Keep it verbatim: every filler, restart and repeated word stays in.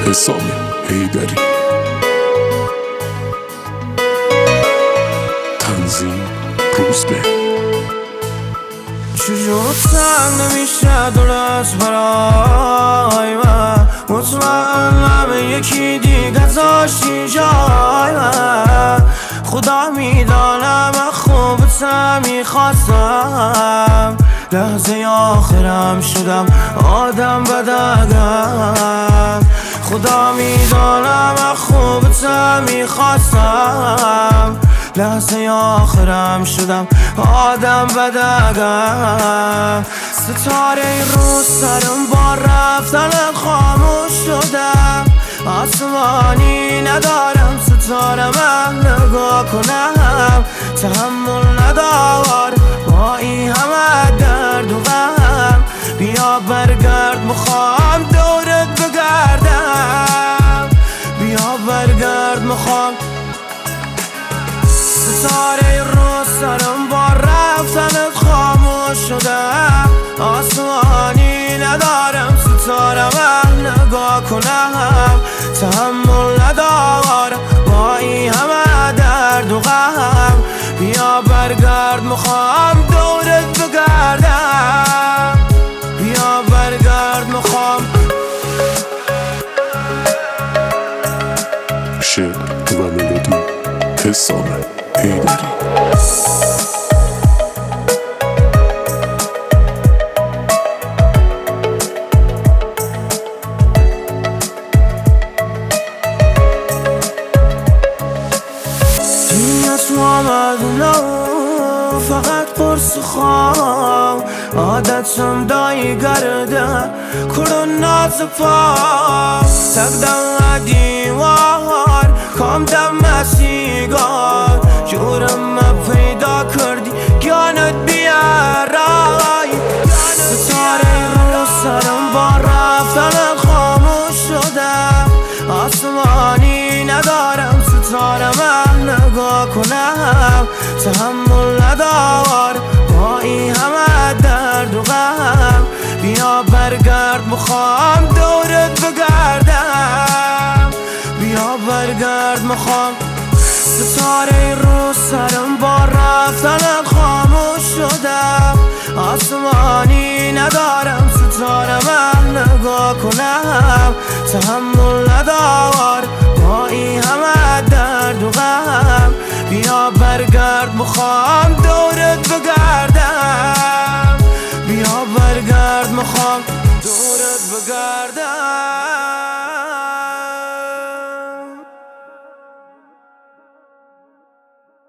حسام حیدری. تنظیم روزبه. چجور تنگ نمیشه درست برای من، مطمئنم یکی دیگه داشتی جای من. خدا میدانم من خوبت میخواستم، لحظه آخرم شدم آدم بدگم. خدا میدانم من خوبت میخواستم، لحظه آخرم شدم آدم بدگم. ستاره رو سرم با رفتن خاموش شدم، آسمانی ندارم ستاره من نگاه کنم. تحمل ندار با این همه درد و غم، بیا برگرد میخوام دورت بگردم. بیا برگرد میخوام. ستاره رو سرم با رفتنت خاموش شدم، آسمانی ندارم ستاره من نگاه کنم. تحمل ندارم با این همه درد و غم، بیا برگرد میخوام دورت بگردم. بیا برگرد میخوام. شعر و ملودی حسام حیدری. فقط قرص خوام عادتم دایی گرده کرون ناز پا تقدم دیوار کام دم سیگار جورم پیدا کردی گانت بیارای. ستاره رو سرم با رفتن خاموش شدم، آسمانی ندارم ستاره من نگاه کنم. تحمل ندار با این همه درد و غم، بیا برگرد میخوام دورت بگردم. بیا برگرد میخوام. ستاره رو سرم با رفتن خاموش شدم، آسمانی ندارم ستاره من نگاه کنم. تحمل ندار با این همه درد و غم، بیا برگرد میخوام دورت بگردم. بیا برگرد میخوام دورت بگردم.